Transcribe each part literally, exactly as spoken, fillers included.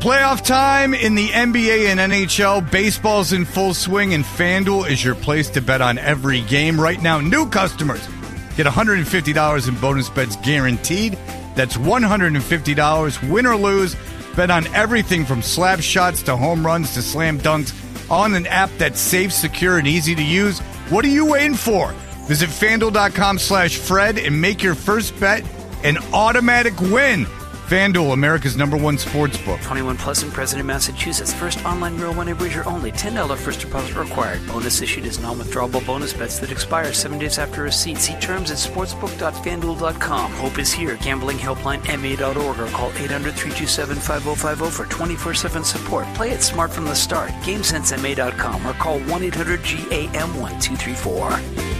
Playoff time in the N B A and N H L. Baseball's in full swing, and FanDuel is your place to bet on every game. Right now, new customers get one hundred fifty dollars in bonus bets guaranteed. That's one hundred fifty dollars, win or lose. Bet on everything from slap shots to home runs to slam dunks on an app that's safe, secure, and easy to use. What are you waiting for? Visit FanDuel.com slash Fred and make your first bet an automatic win. FanDuel, America's number one sports book. twenty-one plus in President, Massachusetts. First online real money wager only. ten dollars first deposit required. Bonus issued as non-withdrawable bonus bets that expire seven days after receipt. See terms at sportsbook dot fan duel dot com. Hope is here. Gambling helpline M A dot org or call eight hundred, three two seven, five oh five oh for twenty-four seven support. Play it smart from the start. game sense M A dot com or call one eight hundred G A M one two three four.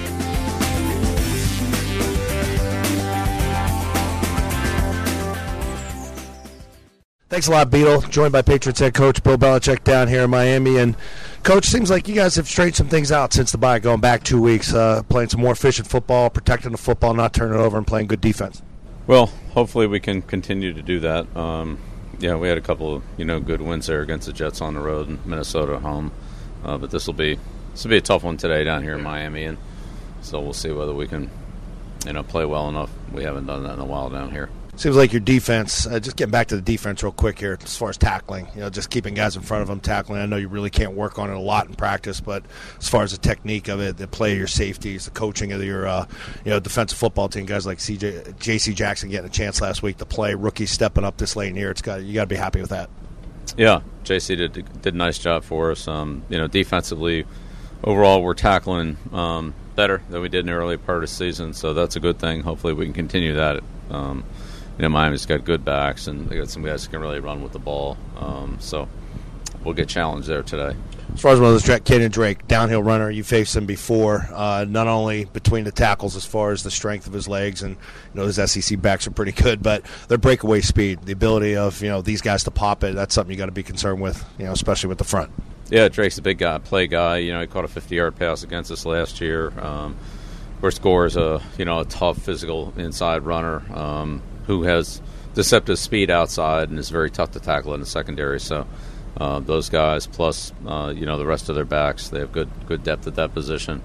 Thanks a lot, Beetle. Joined by Patriots head coach Bill Belichick down here in Miami. And, Coach, seems like you guys have straightened some things out since the bye, going back two weeks, uh, playing some more efficient football, protecting the football, not turning it over, and playing good defense. Well, hopefully we can continue to do that. Um, yeah, we had a couple of, you know, good wins there against the Jets on the road and Minnesota at home. Uh, but this will be this will be a tough one today down here in Miami. And so we'll see whether we can, you know, play well enough. We haven't done that in a while down here. Seems like your defense, uh, just getting back to the defense real quick here as far as tackling, you know, just keeping guys in front of them, tackling. I know you really can't work on it a lot in practice, but as far as the technique of it, the play of your safeties, the coaching of your, uh, you know, defensive football team, guys like C J, J C Jackson getting a chance last week to play, rookies stepping up this late in the year, it's got, you got to be happy with that. Yeah, J C did did a nice job for us. Um, you know, defensively, overall, we're tackling um, better than we did in the early part of the season, so that's a good thing. Hopefully we can continue that. Um, You know, Miami's got good backs, and they got some guys who can really run with the ball. Um, so we'll get challenged there today. As far as one of those Kenyon Drake, downhill runner, you faced him before, uh, not only between the tackles as far as the strength of his legs, and you know his S E C backs are pretty good, but their breakaway speed, the ability of you know these guys to pop it, that's something you got to be concerned with, you know, especially with the front. Yeah, Drake's a big guy, play guy. You know, he caught a fifty-yard pass against us last year. Um, of course, Gore is a you know a tough, physical inside runner. Um, who has deceptive speed outside and is very tough to tackle in the secondary. So uh, those guys, plus uh, you know the rest of their backs, they have good good depth at that position.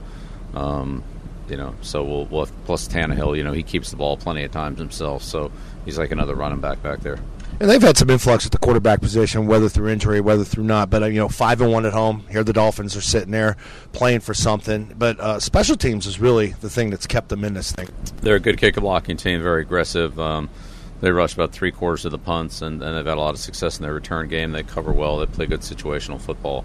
Um, you know, so we'll, we'll have, plus Tannehill, you know, he keeps the ball plenty of times himself, so he's like another running back back there. And they've had some influx at the quarterback position, whether through injury, whether through not. But, uh, you know, five and one at home. Here the Dolphins are sitting there playing for something. But uh, special teams is really the thing that's kept them in this thing. They're a good kick-blocking team, very aggressive. Um, they rush about three-quarters of the punts, and, and they've had a lot of success in their return game. They cover well. They play good situational football.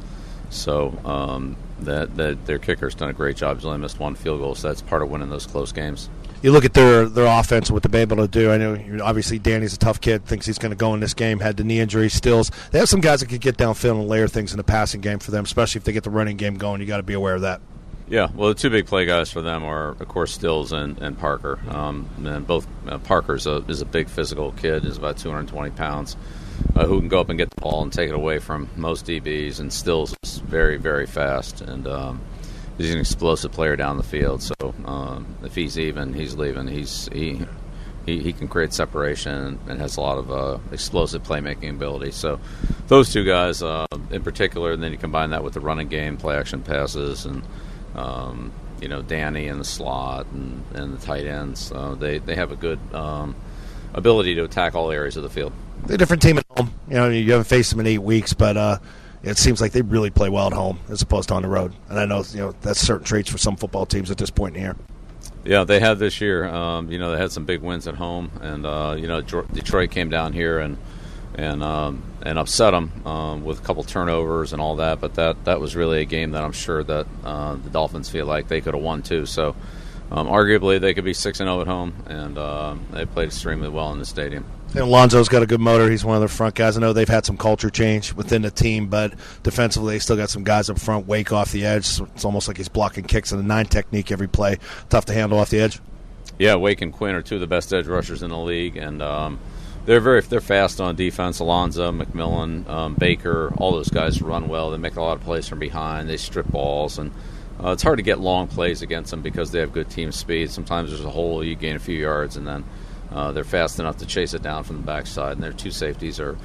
So um, that, that their kicker's done a great job. He's only missed one field goal, so that's part of winning those close games. You look at their their offense and what they're able to do. I know, you know obviously Danny's a tough kid, thinks he's going to go in this game, had the knee injury, Stills. They have some guys that could get downfield and layer things in the passing game for them, especially if they get the running game going. You got to be aware of that. Yeah, well, the two big play guys for them are, of course, Stills and, and Parker. Um, and both uh, Parker's a, is a big physical kid, is about two hundred twenty pounds, uh, who can go up and get the ball and take it away from most D Bs. And Stills is very, very fast, and um, he's an explosive player down the field. So um, if he's even, he's leaving. He's he he, he can create separation and has a lot of uh, explosive playmaking ability. So those two guys uh, in particular, and then you combine that with the running game, play action passes, and Um, you know, Danny in the slot and, and the tight ends. Uh, they, they have a good um, ability to attack all areas of the field. They're a different team at home. You know, you haven't faced them in eight weeks, but uh, it seems like they really play well at home as opposed to on the road. And I know, you know, that's certain traits for some football teams at this point in the year. Yeah, they have this year. Um, you know, they had some big wins at home. And, uh, you know, Detroit came down here and and um, and upset them um, with a couple turnovers and all that. But that, that was really a game that I'm sure that uh, the Dolphins feel like they could have won too. So um, arguably they could be six and oh at home, and uh, they played extremely well in the stadium. And Alonzo's got a good motor. He's one of their front guys. I know they've had some culture change within the team, but defensively they still got some guys up front. Wake off the edge. It's almost like he's blocking kicks in a nine technique every play. Tough to handle off the edge. Yeah, Wake and Quinn are two of the best edge rushers in the league, and um, They're very they're fast on defense. Alonzo, McMillan, um, Baker, all those guys run well. They make a lot of plays from behind. They strip balls, and uh, it's hard to get long plays against them because they have good team speed. Sometimes there's a hole, you gain a few yards, and then uh, they're fast enough to chase it down from the backside. And their two safeties are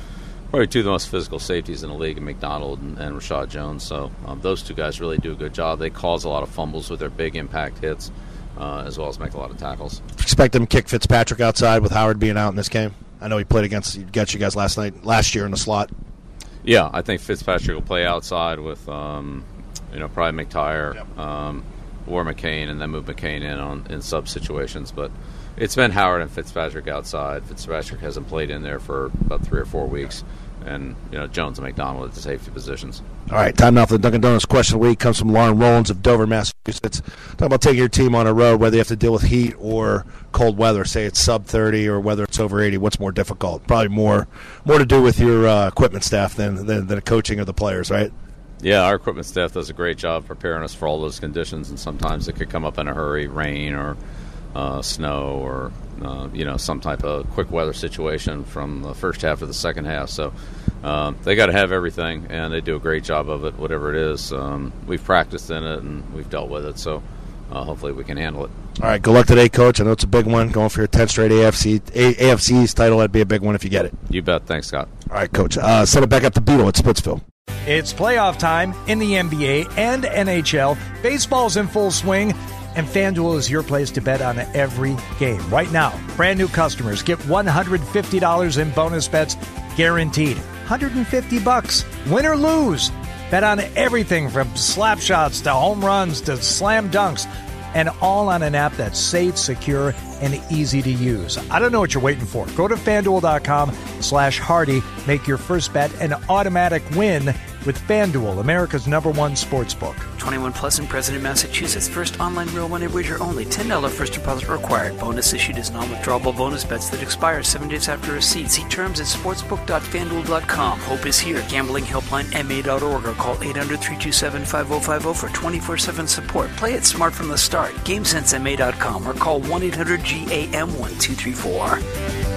probably two of the most physical safeties in the league, in McDonald and, and Rashad Jones. So um, those two guys really do a good job. They cause a lot of fumbles with their big impact hits, uh, as well as make a lot of tackles. Expect them to kick Fitzpatrick outside with Howard being out in this game? I know he played against, against you guys last night, last year in the slot. Yeah, I think Fitzpatrick will play outside with, um, you know, probably McTyer, yep. um, or McCain, and then move McCain in on in sub situations. But it's been Howard and Fitzpatrick outside. Fitzpatrick hasn't played in there for about three or four weeks. And, you know, Jones and McDonald at the safety positions. All right, time now for the Dunkin' Donuts question of the week. Comes from Lauren Rollins of Dover, Massachusetts. Talk about taking your team on a road, whether you have to deal with heat or cold weather. Say it's sub thirty or whether it's over eighty. What's more difficult? Probably more more to do with your uh, equipment staff than, than, than the coaching of the players, right? Yeah, our equipment staff does a great job preparing us for all those conditions, and sometimes it could come up in a hurry, rain or uh, snow or, uh, you know, some type of quick weather situation from the first half to the second half. So um, they got to have everything, and they do a great job of it, whatever it is. Um, we've practiced in it, and we've dealt with it, so uh, hopefully we can handle it. All right, good luck today, Coach. I know it's a big one. Going for your tenth straight A F C A F C East title, that'd be a big one if you get it. You bet. Thanks, Scott. All right, Coach. Uh, send it back up to Beetle at Splitsville. It's playoff time in the N B A and N H L. Baseball's in full swing, and FanDuel is your place to bet on every game. Right now, brand new customers get one hundred fifty dollars in bonus bets guaranteed. one hundred fifty bucks, win or lose. Bet on everything from slap shots to home runs to slam dunks, and all on an app that's safe, secure, and easy to use. I don't know what you're waiting for. Go to FanDuel.com slash Hardy. Make your first bet an automatic win with FanDuel, America's number one sports book. twenty-one plus and present in Massachusetts. First online real money wager only. ten dollars first deposit required. Bonus issued as non-withdrawable bonus bets that expire seven days after receipt. See terms at sportsbook dot fanduel dot com. Hope is here. Gambling helpline M A dot org or call eight hundred, three two seven, five oh five oh for twenty-four seven support. Play it smart from the start. GameSense M A dot com or call one eight hundred G A M one two three four.